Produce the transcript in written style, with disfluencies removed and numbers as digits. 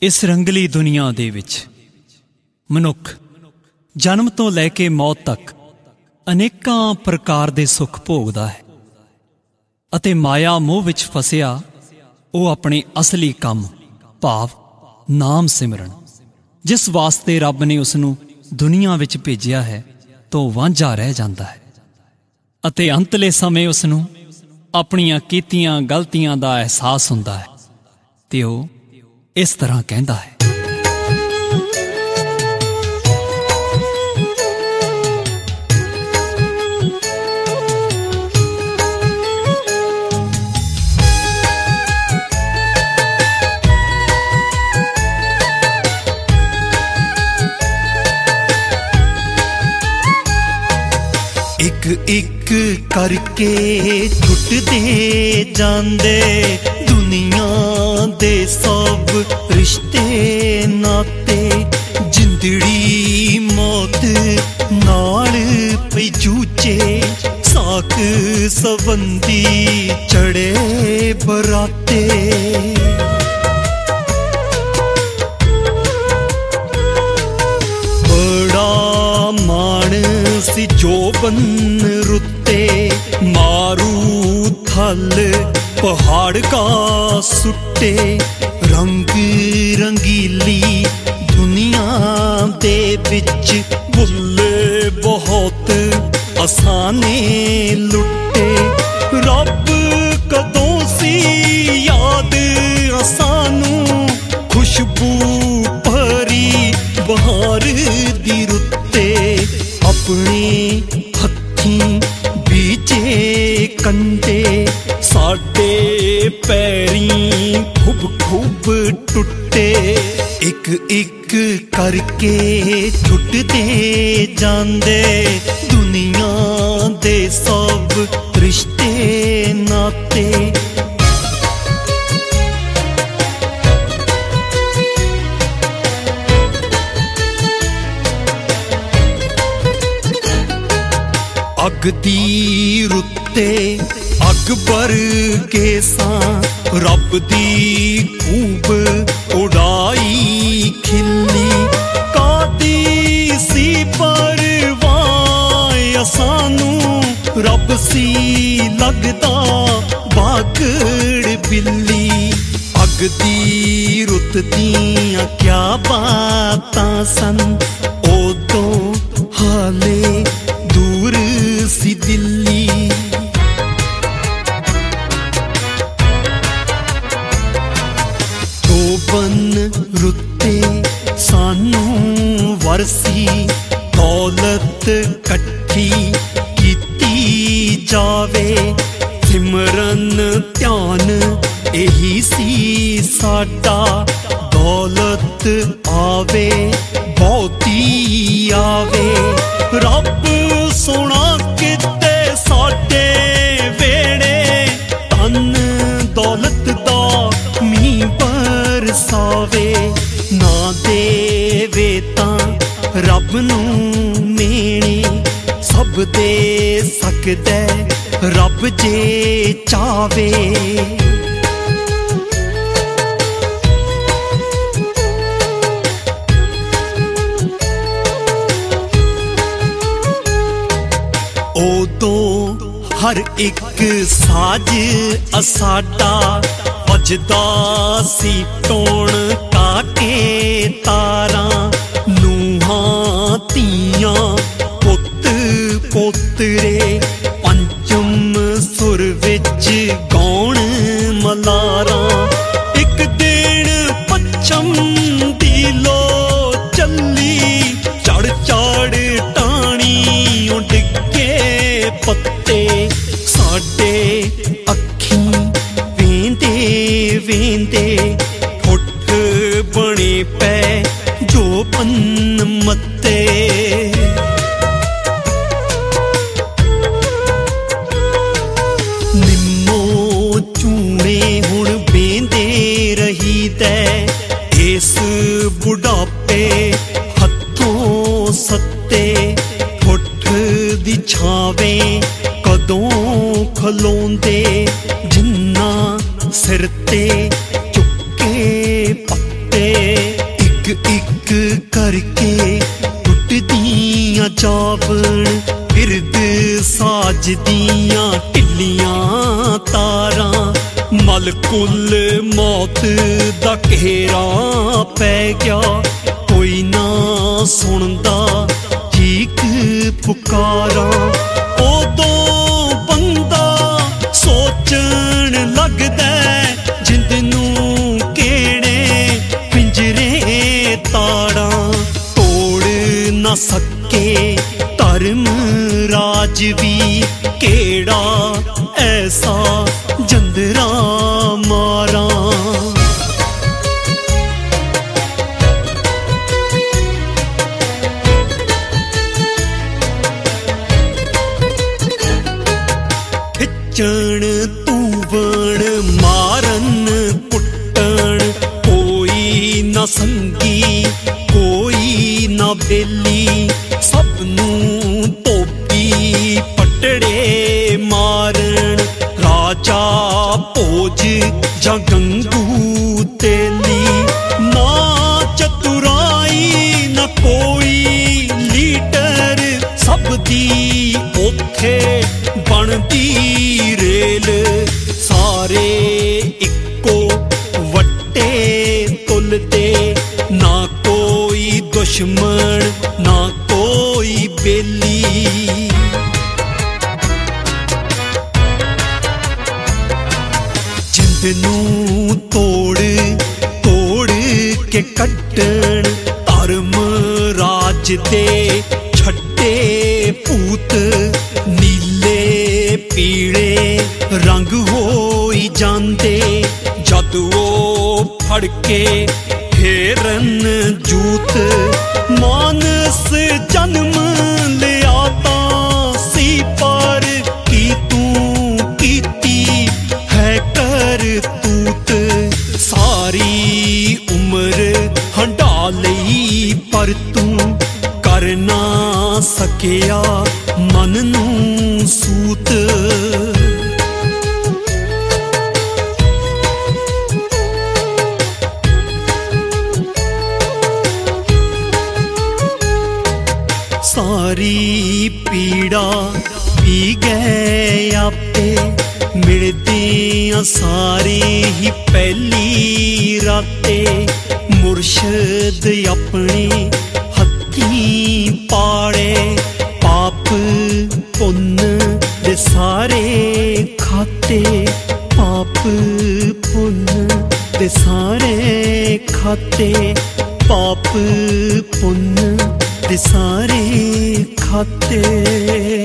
इस रंगली दुनिया दे विच मनुख जन्म तो लैके मौत तक अनेकां प्रकार दे सुख भोगदा है अते माया मोह विच फसिया वो अपने असली काम भाव नाम सिमरन जिस वास्ते रब ने उसनूं दुनिया विच भेजिया है तो वांझा रह जांदा है अते अंतले समय उसनूं अपनियां कीतियां गलतियां दा एहसास हुंदा है ते वो इस तरह कहता है। एक एक करके छुटते जांदे दुनिया दे सब रिश्ते नाते जिंदड़ी मौत नाल पई जूचे साक संबंधी चढ़े बराते बड़ा मानसी जो बन रुते मारू थल पहाड़ का सुट्टे रंग रंगीली दुनिया दे विच बुल्ले बहुत असाने लुट्टे रब कदों सी याद असानू खुशबू भरी बहार दी रुत्ते अपने हत्थीं बीजे कंडे साडे पैरीं खूब खूब टुटे एक एक करके छुटते जांदे दुनिया दे सब रिश्ते नाते अग दी रुत्ते अकबर के सां रब दी खूब उड़ाई खिल्ली कादी सी परवाह असानू रब सी लगदा बागड़ बिल्ली अग दी रुत दियां क्या बातां सन ओदों हाले दूर सी दिल्ली तो बन रुते सानू वरसी दौलत कट्ठी कीती जावे सिमरन ध्यान यही सी साडा दौलत आवे बहुती आवे रब सोना किते साडे वेड़े धन दौलत दा मींह बरसावे ना देवे तां रब नूं मेणे सब दे सकदे रब जे चावे उदों हर एक साज असाडा वजदा सी टोण काके तारा नूहां तियां पुत पोतरे पंचम सुर विच गौण मलारा एक दिन पच्छम दी लो चली चढ़ चढ़ टाणी डिगे पत्ते साडे अखीं वेंदे वेंदे ठुठ बने पै जो पन मत्ते निम्मो चूने हुण बेंदे रही दे इस बुढ़ापे हथों सत्ते ठुठ दी छावे कदों खलोंदे जिन्ना सिर ते चुके पत्ते ਇੱਕ करके टुटदियां जावण फिरद साजदियां ढिल्लियां तारां मलकुल मौत दा घेरा पै गया कोई ना सुनदा चीख पुकारा उदों बंदा सोचण लगदा जिंद नूं केड़े पिंजरे ताड़ा तोड़ ना सके धर्म राज भी केड़ा ऐसा जंदरा मारा खिचण तूवण मारन कुट्टण कोई ना संगी कोई ना बेली सबनूं धोबी पटड़े मारन राजा भोज जां गंगू तेली ना चतुराई ना कोई लीडर सब दी ओथे बनदी रेल सारे इक्को वट्टे तुलदे ना कोई दुश्मन ना कोई बेली जिंद नूं तोड़ तोड़ के कड्डण धर्म राज दे छड्डे भूत नीले पीले रंग होई जांदे जद वो फड़ के फेरन जूत मानस जन्म लिया तां सी पर की तूं कीती है करतूत सारी उम्र हंडा लई पर तूं कर ना सकिया मन नूं सूत सारी पीड़ा पी गए आपे मिलदियां सारी ही पहली राते मुर्शद अपने हत्थीं पाड़े पाप पुन्न दे सारे खाते पाप पुन्न दे सारे खाते पाप पुन्न दे सारे खाते